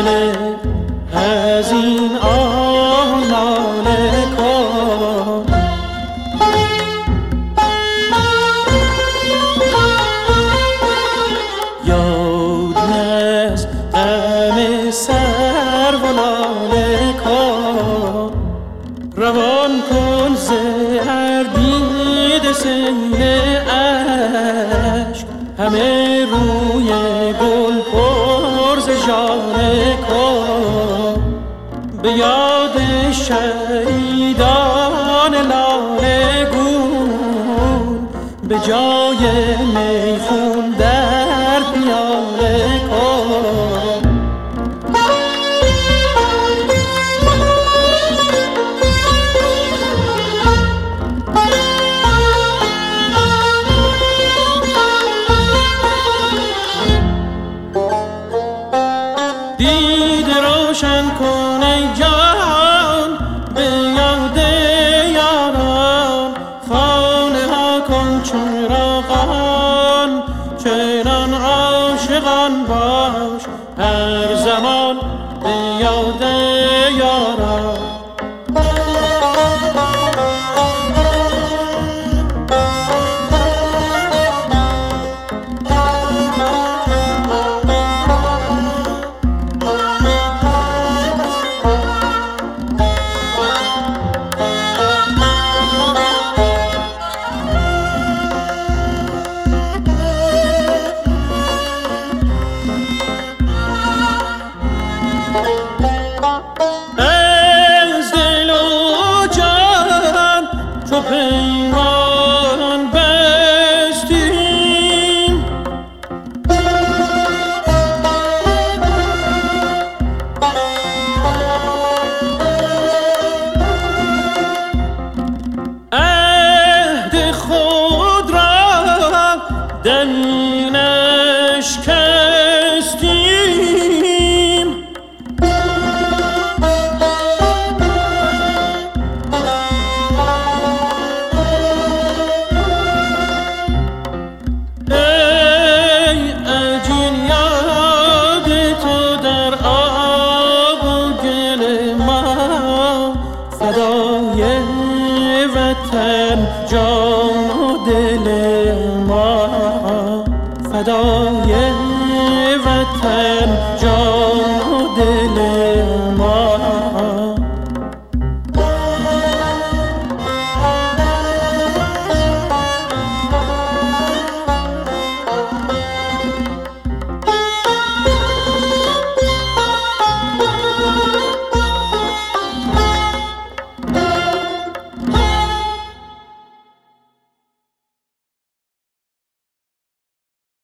دل از این آن لاله کن. یاد از غم سر و لاله کن، روان کن ز هر دیده سیل اشک، همه روی گل پر ز ژاله کن. به یاد شهیدان لاله گون، به جای میخون در پیاله کن. دیده روشن کن ای جان به یاد یاران، خانه ها کن چراغان، چنان عاشقان باش هر زمان به یاد یاران. از دل و جان چو پیمان بستیم، عهد خود را در نشکستیم. فدای وطن جان و دل ما، فدای